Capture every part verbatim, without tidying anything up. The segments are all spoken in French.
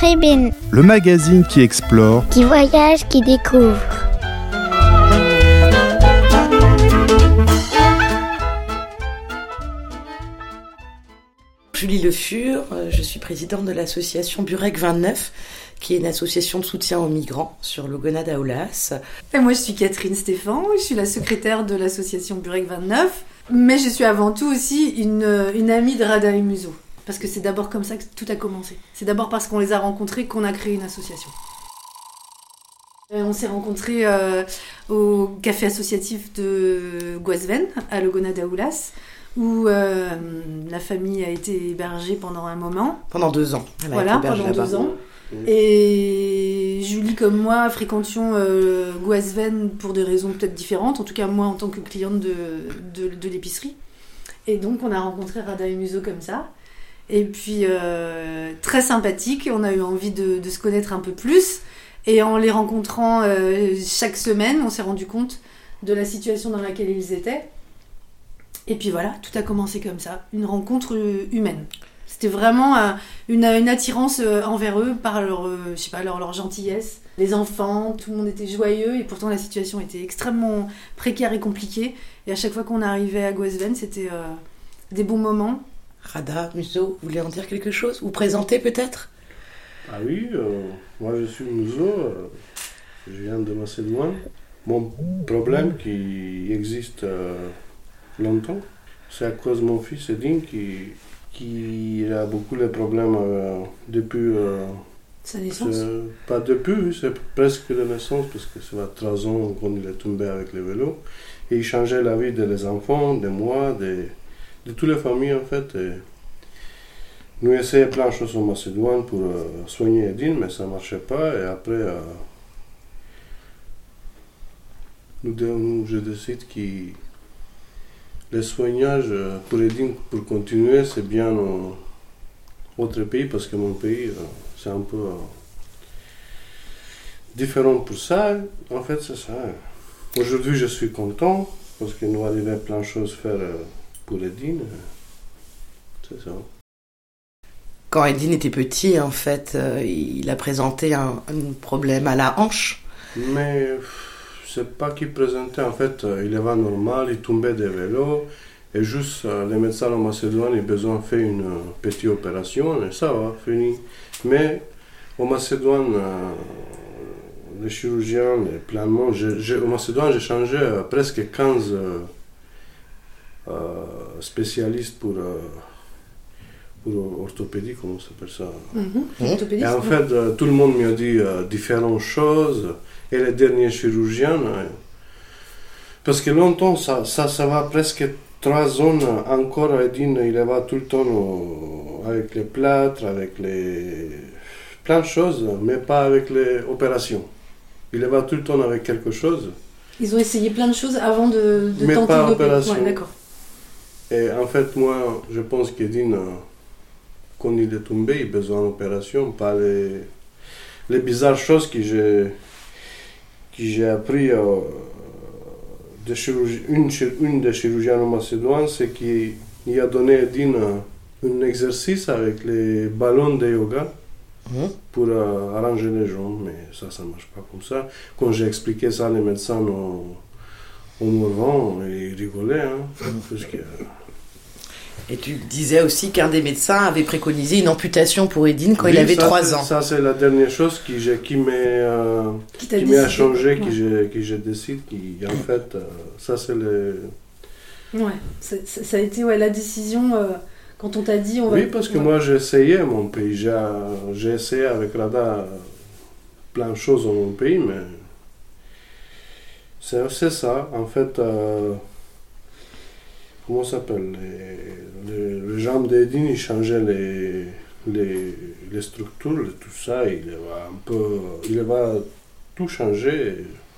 Caribbean. Le magazine qui explore, Qui voyage, qui découvre. Julie Le Fur, je suis présidente de l'association Burek vingt-neuf, qui est une association de soutien aux migrants sur l'Ogona d'Aoulas. Et moi, je suis Catherine Stéphan, je suis la secrétaire de l'association Burek vingt-neuf, mais je suis avant tout aussi une, une amie de Rada et Muso, parce que c'est d'abord comme ça que tout a commencé. C'est d'abord parce qu'on les a rencontrés qu'on a créé une association. Et on s'est rencontrés euh, au café associatif de Guasven, à l'Ogona d'Aoulas, où euh, la famille a été hébergée pendant un moment. Pendant deux ans. Elle voilà, pendant là-bas. deux ans. Et Julie comme moi fréquentions euh, Guasven pour des raisons peut-être différentes, en tout cas moi en tant que cliente de, de, de l'épicerie. Et donc on a rencontré Rada et Muso comme ça. Et puis euh, très sympathique, on a eu envie de, de se connaître un peu plus. Et en les rencontrant euh, chaque semaine, on s'est rendu compte de la situation dans laquelle ils étaient. Et puis voilà, tout a commencé comme ça, une rencontre humaine. C'était vraiment euh, une, une attirance euh, envers eux par leur, euh, je sais pas, leur, leur gentillesse. Les enfants, tout le monde était joyeux et pourtant la situation était extrêmement précaire et compliquée. Et à chaque fois qu'on arrivait à Guasven, c'était euh, des bons moments. Rada, Muso, vous voulez en dire quelque chose? Vous présenter peut-être? Ah oui, euh, moi je suis Muso, euh, je viens de Macédoine. Mon problème qui existe euh, longtemps, c'est à cause de mon fils Edin qui, qui a beaucoup de problèmes euh, depuis... Euh, Sa naissance? Pas depuis, c'est presque la naissance, parce que ça va trois ans quand il est tombé avec le vélo. Et il changeait la vie des enfants, de moi, de, de toutes les familles en fait. Et nous essayons plein de choses en Macédoine pour euh, soigner Edin, mais ça ne marchait pas. Et après, euh, nous, je décide que le soignage pour Edin, pour continuer, c'est bien dans autre pays, parce que mon pays, euh, c'est un peu euh, différent pour ça. En fait, c'est ça. Aujourd'hui, je suis content, parce que nous arrivons plein de choses à faire euh, pour Edin. C'est ça. Quand Edin était petit, en fait, euh, il a présenté un, un problème à la hanche. Mais c'est pas qu'il présentait, en fait, il avait normal, il tombait des vélos, et juste euh, les médecins en Macédoine, ils ont besoin de faire une euh, petite opération, et ça va, fini. Mais en Macédoine, euh, les chirurgiens, les planements, en Macédoine, j'ai changé euh, presque quinze euh, euh, spécialistes pour... Euh, pour orthopédie, comment ça s'appelle ça? Mm-hmm. Et en fait, euh, tout le monde m'a dit euh, différentes choses. Et les derniers chirurgiens, euh, parce que longtemps, ça, ça, ça va presque trois ans encore à Edin, il va tout le temps euh, avec les plâtres, avec les... plein de choses, mais pas avec les opérations. Il va tout le temps avec quelque chose. Ils ont essayé plein de choses avant de, de mais tenter pas l'opération. opération. Ouais, d'accord. Et en fait, moi, je pense qu'Edin... Euh, quand il est tombé, il a besoin d'opération, pas les, les bizarres choses que j'ai, que j'ai appris. Euh, de chirurgie, une, une des chirurgiens en Macédoine, c'est qu'il a donné à Edin un exercice avec les ballons de yoga mmh. pour euh, arranger les jambes, mais ça, ça ne marche pas comme ça. Quand j'ai expliqué ça, les médecins en mourant, ils rigolaient, hein, mmh. parce que... Et tu disais aussi qu'un des médecins avait préconisé une amputation pour Edin quand oui, il avait ça, trois ans. Ça, c'est la dernière chose qui, j'ai, qui, m'a, euh, qui, qui m'a changé, ouais. que, j'ai, que j'ai décidé. Qui, en fait, euh, ça, c'est le... Ouais, ça, ça a été ouais, la décision euh, quand on t'a dit... On oui, va... parce que ouais. moi, j'ai essayé mon pays. J'ai, j'ai essayé avec Rada plein de choses dans mon pays, mais c'est, c'est ça. En fait... Euh, comment ça s'appelle, les, les, les jambes d'Edin, ils changeaient les, les, les structures, tout ça, il va un peu, il va tout changer.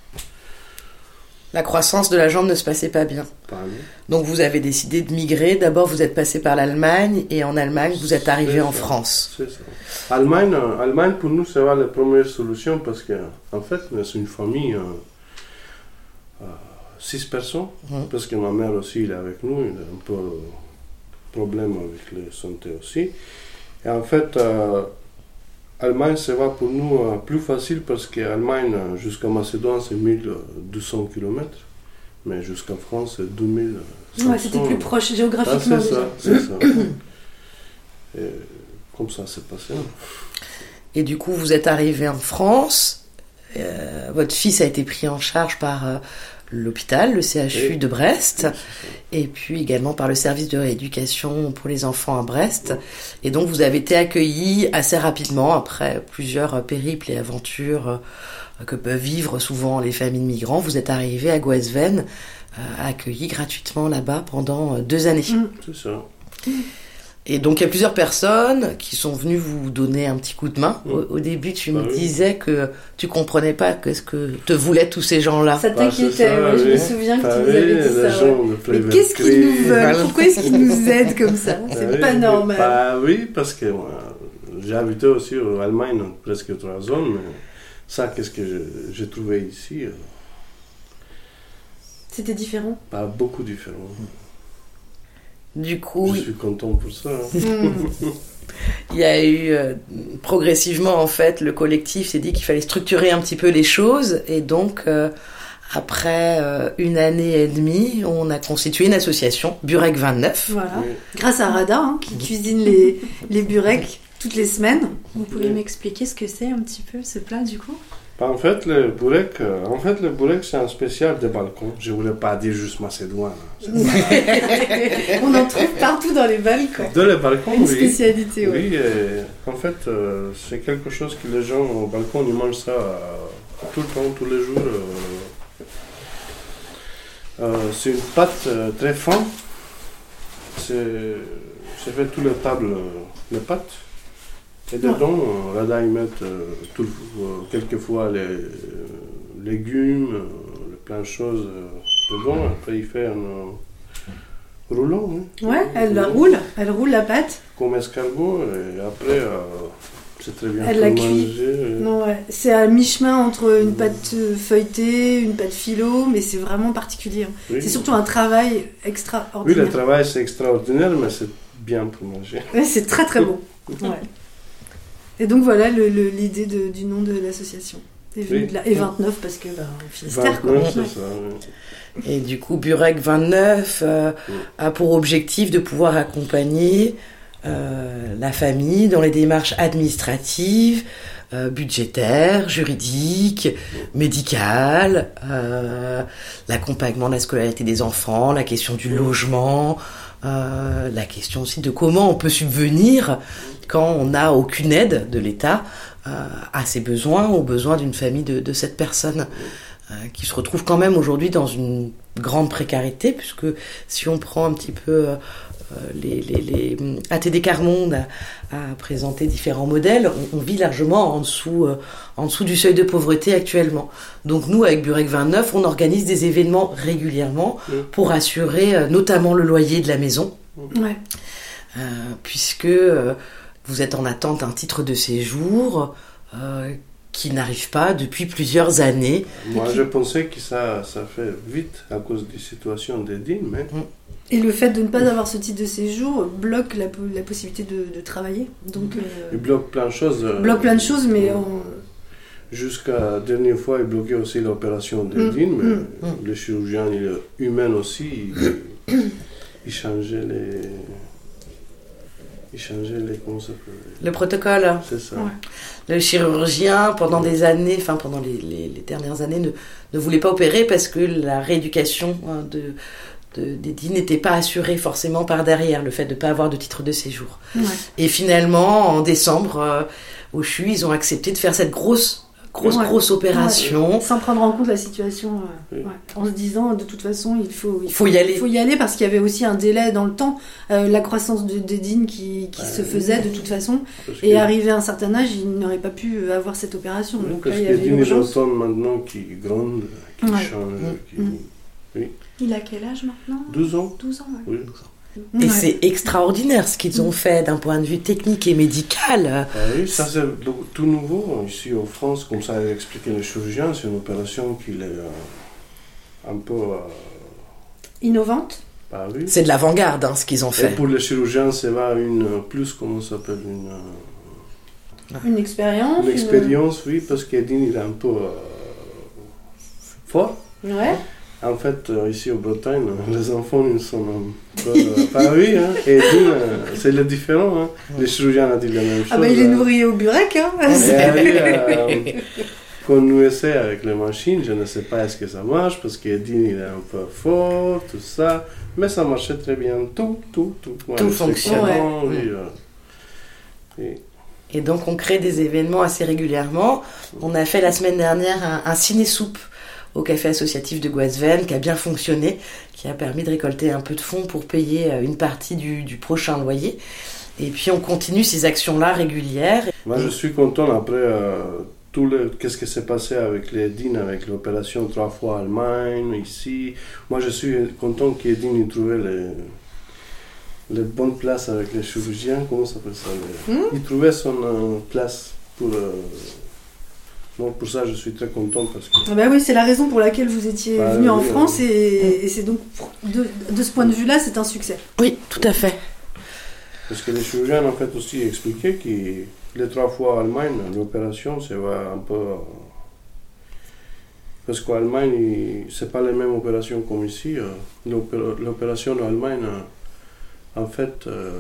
La croissance de la jambe ne se passait pas bien. Pas bien. Donc vous avez décidé de migrer. D'abord, vous êtes passé par l'Allemagne, et en Allemagne, vous êtes arrivé c'est en ça, France. C'est ça. Allemagne, Allemagne, pour nous, c'est la première solution, parce qu'en fait, c'est une famille... Euh, euh, six personnes, mmh. parce que ma mère aussi il est avec nous, il a un peu de problème avec la santé aussi. Et en fait, euh, Allemagne, ça va pour nous euh, plus facile parce qu'Allemagne jusqu'à Macédoine, c'est mille deux cents kilomètres. Mais jusqu'à France, c'est deux mille cinq cents. Ouais, c'était plus proche géographiquement. Ah, c'est déjà. ça, c'est ça. Et comme ça, c'est passé. Et du coup, vous êtes arrivé en France. Euh, votre fils a été pris en charge par euh, l'hôpital, le C H U oui. de Brest, Oui, et puis également par le service de rééducation pour les enfants à Brest. Oui. Et donc, vous avez été accueilli assez rapidement, après plusieurs périples et aventures euh, que peuvent vivre souvent les familles de migrants. Vous êtes arrivé à Goisven, euh, accueilli gratuitement là-bas pendant euh, deux années. Mmh. C'est ça. Et donc, il y a plusieurs personnes qui sont venues vous donner un petit coup de main. Mmh. Au, au début, tu bah me oui. disais que tu comprenais pas qu'est-ce que te voulaient tous ces gens-là. Ça t'inquiétait, bah, ouais, oui. je me souviens que bah, tu nous oui, avais dit les ça. gens Ouais. de Mais Flavor qu'est-ce qu'ils nous Creek. veulent Voilà. Pourquoi est-ce qu'ils nous aident comme ça C'est Bah pas oui, normal. Bah oui, parce que moi, j'ai habité aussi en Allemagne presque trois ans, mais ça, qu'est-ce que je- j'ai trouvé ici euh, C'était différent. Pas beaucoup différent. Du coup, Je suis content pour ça. hein. Mm. il y a eu euh, progressivement, en fait, le collectif s'est dit qu'il fallait structurer un petit peu les choses. Et donc, euh, après euh, une année et demie, on a constitué une association, Burek vingt-neuf. Voilà. Oui. Grâce à Rada, hein, qui cuisine les, les burecs toutes les semaines. Vous pouvez Oui. m'expliquer ce que c'est un petit peu ce plat du coup? En fait, le burek, euh, en fait, le burek, c'est un spécial des balcons. Je voulais pas dire juste macédoine. hein. On en trouve partout dans les balcons. Dans les balcons, Une oui. spécialité, ouais. Oui, et en fait, euh, c'est quelque chose que les gens au balcon, ils mangent ça euh, tout le temps, tous les jours. euh. Euh, c'est une pâte euh, très fine. C'est, c'est fait toutes les tables, euh, les pâtes. Et dedans, euh, là-dedans, ils mettent euh, tout, euh, quelquefois les euh, légumes, euh, plein de choses euh, dedans. Après, ils font un euh, roulant. hein. Ouais, elle la Roulant. roule, elle roule la pâte. Comme escargot, et après, euh, c'est très bien Elle pour la cuit. manger. euh. Non, ouais. C'est à mi-chemin entre une pâte euh, feuilletée, une pâte philo, mais c'est vraiment particulier. hein. Oui. C'est surtout un travail Oui, extraordinaire. le travail, c'est extraordinaire, mais c'est bien pour manger. Ouais, c'est très très bon. Ouais. Et donc voilà le- le- l'idée de- du nom de l'association. est venue Oui. de là. Et vingt-neuf parce que bah, en Finistère quoi. vingt-neuf, c'est Ouais. ça. ouais. Et du coup, Burek vingt-neuf euh, Oui. a pour objectif de pouvoir accompagner euh, la famille dans les démarches administratives, euh, budgétaires, juridiques, médicales, euh, l'accompagnement de la scolarité des enfants, la question du logement, euh, la question aussi de comment on peut subvenir quand on n'a aucune aide de l'État euh, à ses besoins, aux besoins d'une famille de, de cette personne euh, qui se retrouve quand même aujourd'hui dans une grande précarité, puisque si on prend un petit peu euh, les, les, les A T D Carmonde a, a présenté différents modèles, on, on vit largement en dessous, euh, en dessous du seuil de pauvreté actuellement. Donc nous, avec Burek vingt-neuf, on organise des événements régulièrement Oui. pour assurer euh, notamment le loyer de la maison, Ouais. euh, puisque euh, vous êtes en attente d'un titre de séjour euh, qui n'arrive pas depuis plusieurs années. Moi, je pensais que ça, ça fait vite à cause des situations des dîmes, mais Et le fait de ne pas avoir ce titre de séjour bloque la, po- la possibilité de, de travailler. Donc, euh, il bloque plein de choses. euh, bloque plein de choses, mais on... Jusqu'à la dernière fois, il bloquait aussi l'opération des Mm, dîmes, mais mm, mm. le chirurgien il, humain aussi, il, il changeait les... Il changeait les... Comment ça s'appelle? Le protocole. C'est ça. Ouais. Le chirurgien, pendant des années, enfin pendant les, les, les dernières années, ne, ne voulait pas opérer parce que la rééducation hein, de, de, d'Eddy n'était pas assurée forcément par derrière, le fait de ne pas avoir de titre de séjour. Ouais. Et finalement, en décembre, euh, au C H U, ils ont accepté de faire cette grosse, grosse, Ouais. grosse opération. Sans prendre en compte la situation, euh, Oui. ouais. En se disant de toute façon il faut, Il faut y aller. Il faut y aller parce qu'il y avait aussi un délai dans le temps, euh, la croissance de d'Edine qui, qui Ouais. se faisait de toute façon, Parce et que- arrivé à un certain âge, il n'aurait pas pu avoir cette opération. Oui, Donc parce là, il y qu'il y avait a des urgence. automnes maintenant qui grandent, qui Ouais. changent, qui... Mm. Il a quel âge maintenant? douze ans. douze ans, ouais. Oui. Et Ouais. c'est extraordinaire ce qu'ils ont fait d'un point de vue technique et médical. Ah oui, ça c'est le- tout nouveau ici en France, comme ça a expliqué le chirurgien, c'est une opération qui est euh, un peu... Euh, Innovante. bah oui. C'est de l'avant-garde hein, ce qu'ils ont Et fait. pour le chirurgien, c'est va une euh, plus, comment ça s'appelle, une... euh, Une expérience. Une expérience, une... oui, parce qu'Edine, il est un peu euh, fort. Ouais. En fait, euh, ici en Bretagne, les enfants, ils sont un peu euh, pas oui, hein. Et Edine, euh, c'est le différent, hein. Les chirurgiens ont dit la même chose. Ah bah il est nourri au burek, hein. Et, euh, quand nous essayons avec les machines, je ne sais pas est-ce que ça marche, parce qu'Edine, il est un peu fort, tout ça, mais ça marchait très bien, tout, tout, tout. Ouais, tout fonctionne. Ouais. Oui, euh, et... Et donc on crée des événements assez régulièrement. On a fait la semaine dernière un, un ciné-soupe au café associatif de Goisven qui a bien fonctionné, qui a permis de récolter un peu de fonds pour payer une partie du, du prochain loyer. Et puis on continue ces actions-là régulières. Moi je suis content après euh, tout le qu'est-ce qui s'est passé avec les Edine, avec l'opération trois fois Allemagne ici. Moi je suis content qu'Edine ait trouvé les les bonnes places avec les chirurgiens, comment ça s'appelle ça les... mmh. Il trouvait son euh, place pour... Euh... Donc pour ça, je suis très content parce que... Ah bah oui, c'est la raison pour laquelle vous étiez bah, venu oui, en oui, France oui. Et, et c'est donc, de, de ce point de vue-là, c'est un succès. Oui, tout à fait. Parce que les chirurgiens, en fait, aussi expliqué que les trois fois Allemagne, l'opération, c'est un peu... Parce qu'en Allemagne, c'est pas les mêmes opérations comme ici. L'opération en Allemagne... En fait, euh,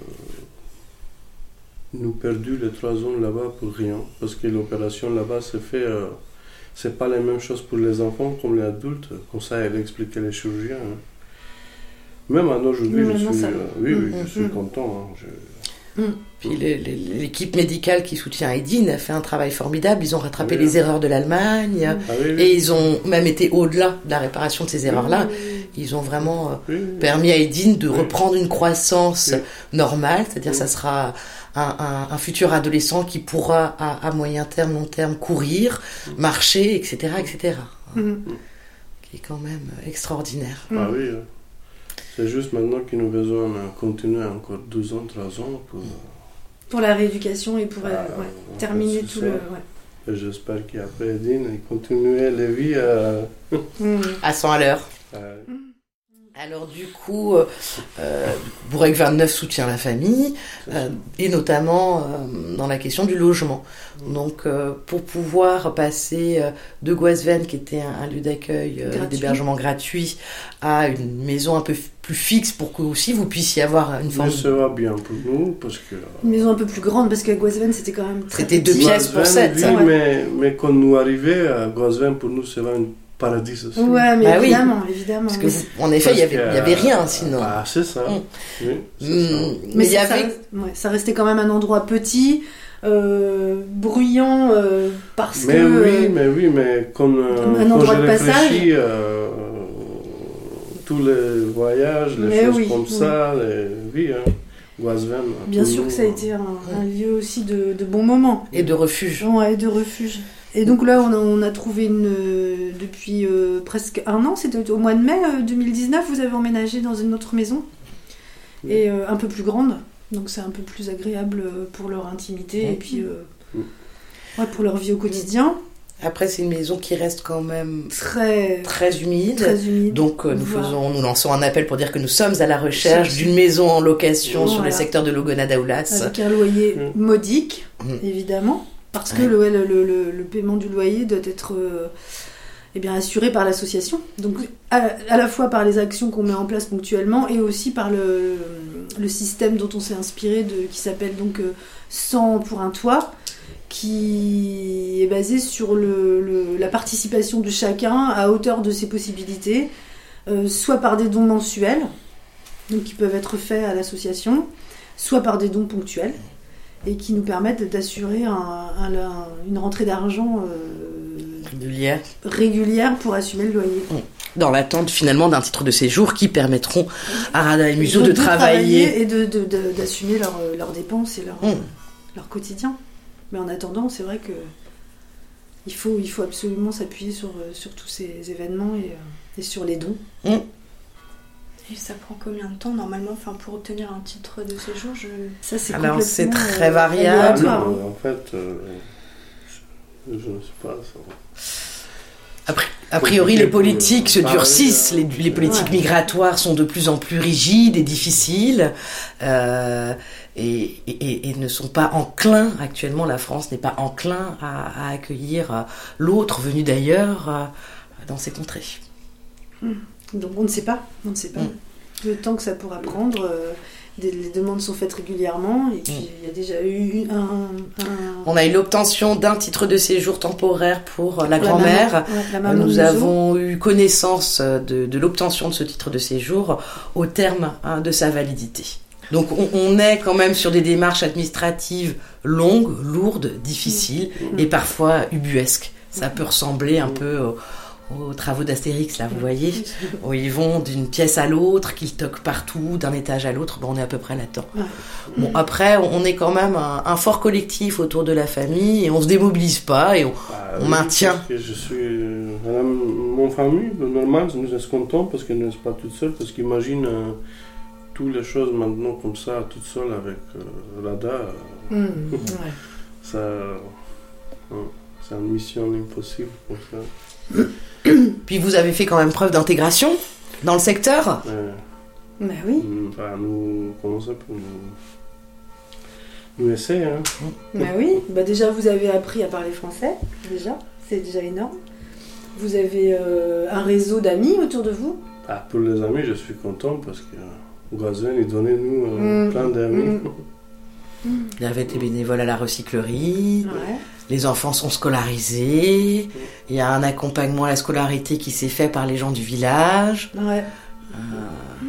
nous perdu les trois ans là-bas pour rien, parce que l'opération là-bas se fait, euh, c'est pas la même chose pour les enfants comme les adultes, comme ça elle expliquait les chirurgiens. Hein. Même aujourd'hui, je suis, euh, oui, oui, je suis content. Hein, je... Mmh. Puis les, les, l'équipe médicale qui soutient Edine a fait un travail formidable. Ils ont rattrapé oui, les erreurs de l'Allemagne ah, oui, oui. Et ils ont même été au-delà de la réparation de ces erreurs-là. Oui, oui. Ils ont vraiment euh, oui, oui. permis à Edine de oui. reprendre une croissance oui. normale, c'est-à-dire oui. ça sera un, un, un futur adolescent qui pourra à, à moyen terme, long terme courir, oui. marcher, et cetera, et cetera. Mm. Qui est quand même extraordinaire. Ah oui. oui. C'est juste maintenant qu'il nous besoin de continuer encore douze ans, trois ans pour... Pour la rééducation et pour ah, euh, ouais, terminer tout ça. le... Ouais. Et j'espère qu'après Edine, il continuer la vie à... mmh. à cent à l'heure. Euh... Alors du coup, euh, Bourrec vingt-neuf soutient la famille, euh, et notamment euh, dans la question du logement. Donc euh, pour pouvoir passer euh, de Goisven, qui était un, un lieu d'accueil, euh, d'hébergement gratuit, à une maison un peu f- plus fixe, pour que aussi vous puissiez avoir une forme... Mais ça va bien pour nous, parce que... Une maison un peu plus grande, parce qu'à Goisven, c'était quand même très C'était deux pièces pour sept. Oui, ouais. mais, mais quand nous arrivons à Goisven, pour nous, c'est là une paradis aussi. Ouais, mais bah évidemment, oui. évidemment. Parce que vous, en effet, il y avait, il y avait rien sinon. Ah, c'est ça. Mmh. Oui, c'est mmh. ça. Mais il y avait, ouais, ça restait quand même un endroit petit, euh, bruyant, euh, parce mais que. Mais oui, euh, mais oui, mais comme euh, un quand endroit je de réfléchis, euh, tous les voyages, les mais choses oui, comme oui. ça, les, oui, hein. Goisven. Bien sûr que ça a été un, un lieu aussi de, de bons moments. Et de refuge. Ouais, de refuge. Et donc là, on a, on a trouvé une... Euh, depuis euh, presque un an, c'était au mois de mai euh, deux mille dix-neuf, vous avez emménagé dans une autre maison, oui. et euh, un peu plus grande, donc c'est un peu plus agréable pour leur intimité, oui. et puis euh, oui. ouais, pour leur vie au quotidien. Après, c'est une maison qui reste quand même très, très humide. Très humide. Donc, euh, nous, voilà. faisons, nous lançons un appel pour dire que nous sommes à la recherche Cherche. d'une maison en location voilà. sur le secteur de Logonada-Oulas. Avec un loyer mmh. modique, mmh. évidemment. Parce que ouais. le, le, le, le paiement du loyer doit être euh, eh bien, assuré par l'association. Donc à, à la fois par les actions qu'on met en place ponctuellement et aussi par le, le système dont on s'est inspiré, de, qui s'appelle donc euh, cent pour un toit, qui est basé sur le, le, la participation de chacun à hauteur de ses possibilités, euh, soit par des dons mensuels, donc qui peuvent être faits à l'association, soit par des dons ponctuels, et qui nous permettent d'assurer un, un, un, une rentrée d'argent euh, régulière. régulière pour assumer le loyer. Dans l'attente finalement d'un titre de séjour qui permettront à Rada et Museau de, de, de travailler. travailler et de, de, de, d'assumer leurs leur dépenses et leur, mmh. leur quotidien. Mais en attendant, c'est vrai que il faut, il faut absolument s'appuyer sur, sur tous ces événements et, et sur les dons. Mmh. Et ça prend combien de temps normalement, enfin, pour obtenir un titre de séjour je... Ça, c'est Alors c'est très euh, variable. Ah, en fait, euh, je, je ne sais pas. Ça. Après, A priori, les politiques se pour- durcissent, les, les politiques Ouais. migratoires sont de plus en plus rigides et difficiles, euh, et, et, et ne sont pas enclins, actuellement la France n'est pas enclin à, à accueillir l'autre venu d'ailleurs euh, dans ces contrées. Donc on ne sait pas, on ne sait pas. Mm. Le temps que ça pourra prendre, euh, des, les demandes sont faites régulièrement, et puis il y a déjà eu un... un- On a eu l'obtention d'un titre de séjour temporaire pour la la grand-mère. maman- ouais, la maman Nous Musso. avons eu connaissance de, de l'obtention de ce titre de séjour au terme hein, de sa validité. Donc on, on est quand même sur des démarches administratives longues, lourdes, difficiles Mmh. et parfois ubuesques. Ça peut ressembler un peu aux, aux travaux d'Astérix, là, vous voyez, où ils vont d'une pièce à l'autre, qu'ils toquent partout, d'un étage à l'autre. Bon, on est à peu près là-dedans. Ouais. Bon, après, on est quand même un, un fort collectif autour de la famille et on se démobilise pas et on, Bah, on oui, maintient. parce que je suis. euh, madame, mon famille, normal, nous sommes contents parce qu'elle n'est pas toute seule. Parce qu'imagine euh, toutes les choses maintenant comme ça, toute seule avec euh, Rada. euh, Mmh, ouais. ça. euh, c'est une mission impossible pour ça. Puis vous avez fait quand même preuve d'intégration dans le secteur. Euh, Bah oui, mm, bah, nous, comment ça peut nous. Nous essayer, hein. bah oui. Bah déjà vous avez appris à parler français, déjà, c'est déjà énorme. Vous avez euh, un réseau d'amis autour de vous. Ah, pour les amis, je suis content parce que euh, Goazen, il donnait nous euh, Mm. plein d'amis. Mm. Il y avait des bénévoles à la recyclerie, Ouais. les enfants sont scolarisés, il y a un accompagnement à la scolarité qui s'est fait par les gens du village. Ouais. Euh,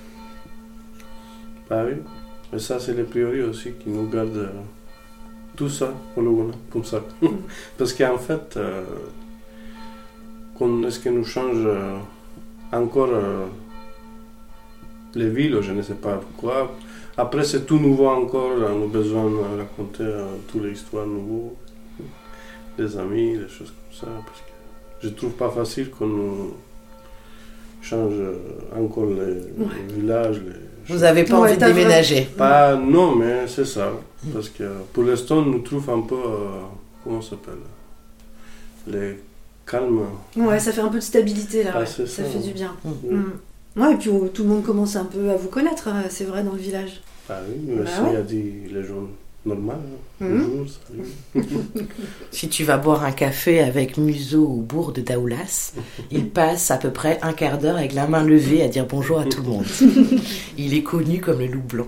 Bah oui, et ça c'est les priorités aussi qui nous gardent euh, tout ça pour le moment, comme ça. Parce qu'en fait, euh, quand est-ce que nous change euh, encore euh, les villes, je ne sais pas pourquoi. Après c'est tout nouveau encore, on a besoin de raconter euh, toutes les histoires nouvelles, des amis, des choses comme ça. Parce que je trouve pas facile qu'on nous change euh, encore les, les villages. Les vous n'avez pas Ouais, envie de t'as déménager. Pas, non, mais c'est ça. Parce que pour l'instant, nous trouvons un peu. euh, comment ça s'appelle Les calmes. Ouais, ça fait un peu de stabilité là. Ah, ouais. c'est Ça ça, fait ouais. du bien. Mm. Mm. Ouais, et puis oh, tout le monde commence un peu à vous connaître, euh, c'est vrai, dans le village. Ah oui, mais Bah ça, ouais. il a dit les gens normaux. hein. Mhm. Bonjour, salut. Si tu vas boire un café avec Musso au bourg de Daoulas, il passe à peu près un quart d'heure avec la main levée à dire bonjour à tout le monde. Il est connu comme le loup blanc.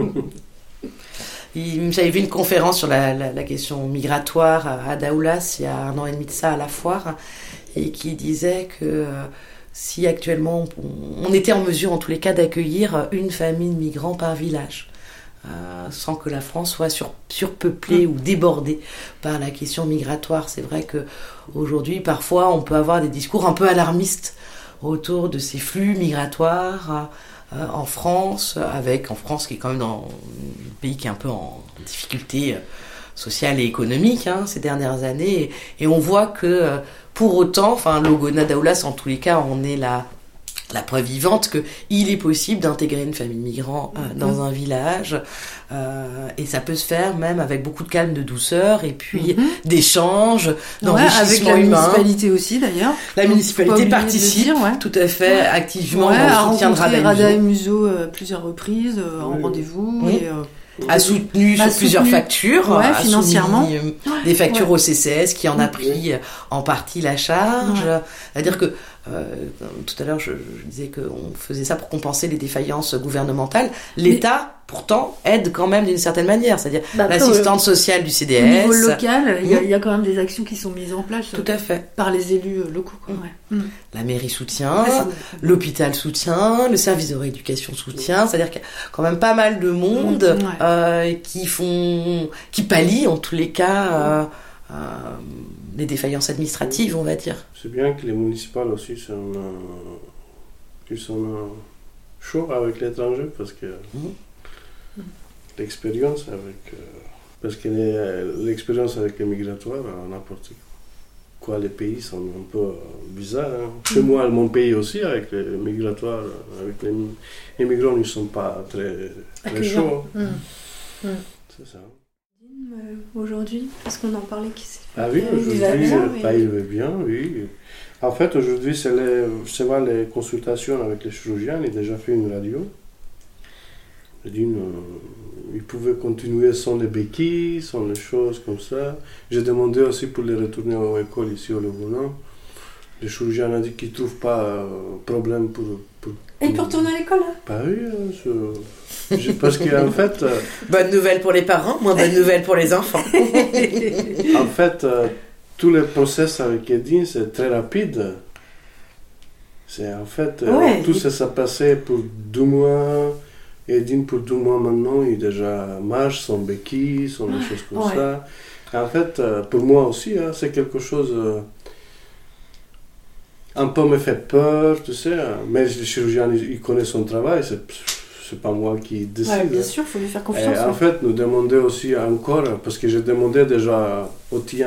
Il- J'avais vu une conférence sur la, la- la question migratoire à, à Daoulas il y a un an et demi de ça à la foire, et qui disait que euh, si actuellement on, on était en mesure en tous les cas d'accueillir une famille de migrants par village, euh, sans que la France soit sur, surpeuplée ou débordée par la question migratoire. C'est vrai que aujourd'hui, parfois, on peut avoir des discours un peu alarmistes autour de ces flux migratoires euh, en France, avec en France qui est quand même dans un pays qui est un peu en difficulté euh, sociale et économique hein, ces dernières années, et, et on voit que euh, pour autant, enfin, Logona Daoulas, en tous les cas, on est la la preuve vivante qu'il est possible d'intégrer une famille migrant euh, dans un village, euh, et ça peut se faire même avec beaucoup de calme, de douceur, et puis Mhm. d'échanges, Ouais, d'enrichissement avec la humain. municipalité aussi d'ailleurs. La Faut municipalité pas oublier de le participe dire, ouais. tout à fait activement Ouais, à dans le soutien de rencontrer Rada Rada et Musso, Musso euh, plusieurs reprises euh, en Oui. rendez-vous. Oui. Et, euh, a soutenu a sur plusieurs soutenu, factures, ouais, a financièrement. soumis, euh, des factures Ouais. au C C S qui en a pris euh, en partie la charge. Ouais. C'est-à-dire que euh, tout à l'heure je, je disais qu'on faisait ça pour compenser les défaillances gouvernementales. L'État pourtant aide quand même d'une certaine manière, c'est-à-dire bah, après, l'assistante sociale du C D Au S. niveau local, il y, a- Mm. il y a quand même des actions qui sont mises en place euh, Tout à fait. par les élus euh, locaux. quoi, ouais. Mm. La mairie soutient, Ouais, c'est- l'hôpital soutient, le service de rééducation soutient, c'est-à-dire qu'il y a quand même pas mal de monde Ouais. euh, qui font, qui pallient en tous les cas euh, euh, les défaillances administratives, on va dire. C'est bien que les municipales aussi sont, euh, ils sont euh, chauds avec l'étranger parce que Mhm. l'expérience avec. euh, parce que les- l'expérience avec les migratoires, euh, n'importe quoi, les pays sont un peu euh, bizarres. hein. Chez moi, mon pays aussi, avec les migratoires, euh, avec les, mi- les migrants, ils ne sont pas très, très Accueillants. chauds. Mm. C'est ça. Euh, Aujourd'hui, parce qu'on en parlait qui s'est fait. Ah oui, Il aujourd'hui, va bien, euh, oui. bah, il va bien, oui. En fait, aujourd'hui, c'est les, c'est va les consultations avec les chirurgiens. Il a déjà fait une radio. Il dit, euh, il pouvait continuer sans les béquilles, sans les choses comme ça. J'ai demandé aussi pour les retourner à l'école ici au Lebonin. Le chirurgien a dit qu'il ne trouve pas de euh, problème pour, pour, pour... Et il peut retourner à l'école hein? Bah oui, hein, je... Je... parce qu'en fait... Euh... Bonne nouvelle pour les parents, moins bonne nouvelle pour les enfants. En fait, euh, tous les process avec Edine, c'est très rapide. C'est en fait, euh, ouais, tout il... ça s'est passé pour deux mois. Edine, pour deux mois maintenant, il déjà marche sans béquille, sans des choses comme ouais. ça. Et en fait, euh, pour moi aussi, hein, c'est quelque chose... Euh, un peu me fait peur, tu sais. Mais le chirurgien, il, il connaît son travail, c'est, c'est pas moi qui décide. Ouais, bien sûr, il faut lui faire confiance. Et en ouais. fait, nous demander aussi encore, parce que j'ai demandé déjà au Tian,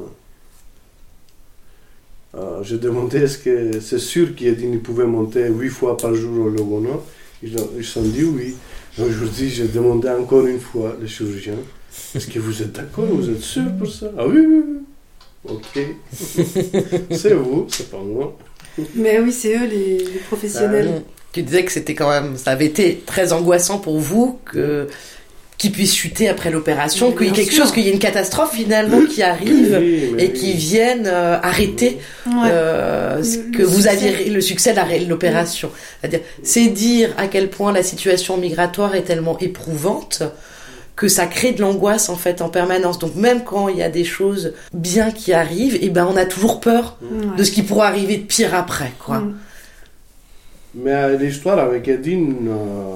euh, j'ai demandé est-ce que c'est sûr qu'il pouvait monter huit fois par jour au Lebonin. Ils se sont dit oui. Et aujourd'hui, j'ai demandé encore une fois le chirurgien, est-ce que vous êtes d'accord, vous êtes sûr pour ça? Ah oui, oui, oui. Ok, c'est vous, c'est pas moi. Mais oui, c'est eux les, les professionnels. Euh, tu disais que c'était quand même, ça avait été très angoissant pour vous que qu'ils puissent chuter après l'opération, mais qu'il y ait quelque sûr. chose, qu'il y ait une catastrophe finalement qui arrive oui, et oui. qui vienne euh, arrêter Ouais. euh, Le- que le vous succès. aviez le succès de la- l'opération. C'est-à-dire, c'est dire à quel point la situation migratoire est tellement éprouvante que ça crée de l'angoisse en fait en permanence. Donc même quand il y a des choses bien qui arrivent, et ben on a toujours peur Ouais. de ce qui pourra arriver de pire après, quoi. Mm. Mais euh, l'histoire avec Edine, euh,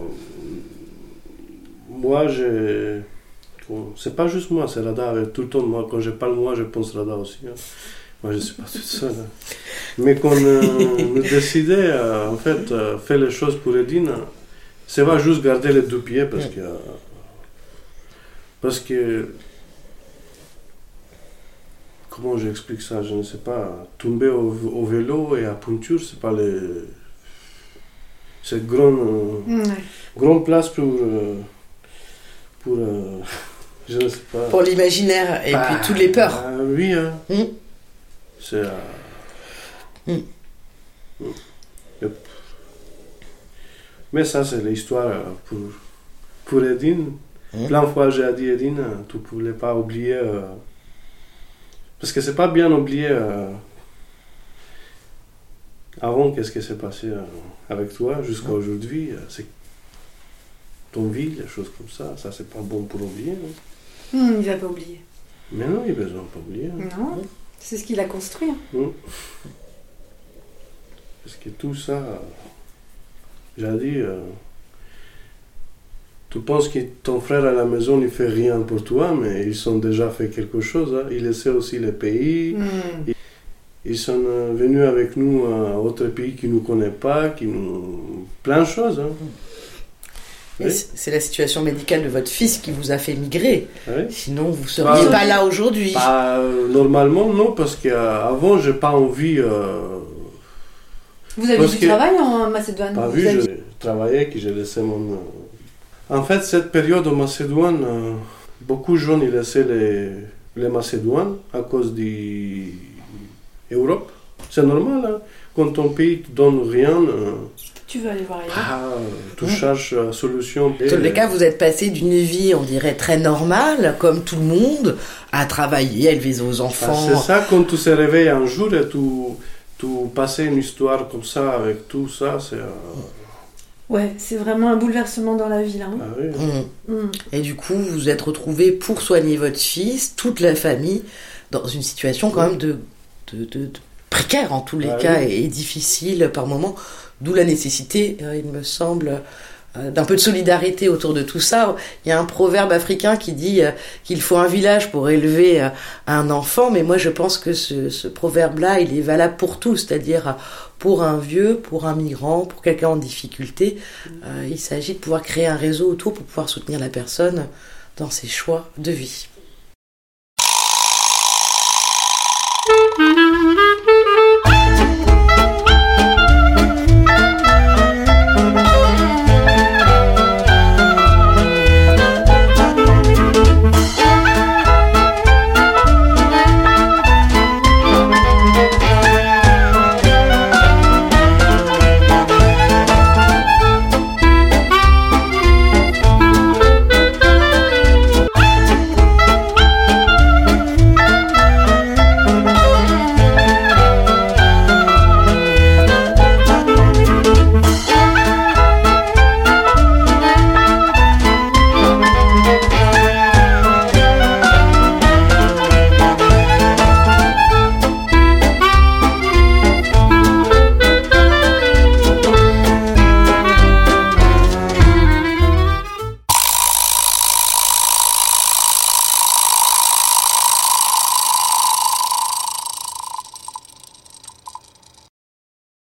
moi, j'ai... Bon, c'est pas juste moi, c'est Rada. Tout le temps, moi, quand je parle moi, je pense Rada aussi. Hein. Moi, je suis pas toute seule. Hein. Mais quand euh, on décidait, euh, en fait, euh, faire les choses pour Edine, c'est pas juste garder les deux pieds parce que... Euh, parce que... Comment j'explique ça? Je ne sais pas. Tomber au, au vélo et à Punture, c'est pas les... C'est grande, Ouais. grande place pour... euh, pour euh, je ne sais pas. Pour l'imaginaire et Bah, puis toutes les peurs. euh, oui, hein. Mm. C'est... euh, Mm. mm. Yep. Mais ça, c'est l'histoire euh, pour, pour Edine. Mm. Plein de fois, j'ai dit Edine, tu ne pouvais pas oublier... euh, parce que c'est pas bien oublier... euh, avant, qu'est-ce qui s'est passé euh, avec toi jusqu'à aujourd'hui? euh, C'est ton vie, les choses comme ça. Ça, c'est pas bon pour oublier. Hein. Mm, il va pas oublier. Mais non, il y a besoin de pas oublier. Hein. Non, c'est ce qu'il a construit. hein. Mm. Parce que tout ça, euh, j'ai dit, euh, tu penses que ton frère à la maison ne fait rien pour toi, mais ils ont déjà fait quelque chose. Hein. Il essaie aussi les pays. Mm. Ils sont euh, venus avec nous à autre pays qui ne nous connaît pas, qui nous... plein de choses. Hein. Et Oui. c'est c'est la situation médicale de votre fils qui vous a fait migrer. Oui. Sinon, vous seriez Bah, pas là aujourd'hui. Bah, euh, normalement, non, parce qu'avant, je n'ai pas envie... Euh, Vous avez Parce du que- travail en Macédoine pas vous vu, avez- je travaillais, que j'ai laissé mon... euh, En fait, cette période en Macédoine, euh, beaucoup de gens ils laissaient les, les Macédoines à cause de l'Europe. C'est normal, hein. Quand ton pays ne te donne rien, euh, Tu veux aller voir ailleurs ah, tu Mm. cherches la solution. Dans tous les cas, vous êtes passé d'une vie, on dirait, très normale, comme tout le monde, à travailler, à élever vos Ah, enfants. c'est ça, quand tu se réveilles un jour et tu, tu passes une histoire comme ça avec tout ça, c'est... euh, Ouais, c'est vraiment un bouleversement dans la vie là. hein. ah oui. Mm. Mm. Et du coup, vous vous êtes retrouvés pour soigner votre fils, toute la famille, dans une situation quand même de, de, de- de précaire en tous les Ah cas oui. et, et difficile par moments, d'où la nécessité, euh, il me semble, euh, d'un peu de solidarité autour de tout ça. Il y a un proverbe africain qui dit euh, qu'il faut un village pour élever euh, un enfant, mais moi je pense que ce, ce proverbe-là, il est valable pour tout, c'est-à-dire euh, pour un vieux, pour un migrant, pour quelqu'un en difficulté. Euh, il s'agit de pouvoir créer un réseau autour pour pouvoir soutenir la personne dans ses choix de vie.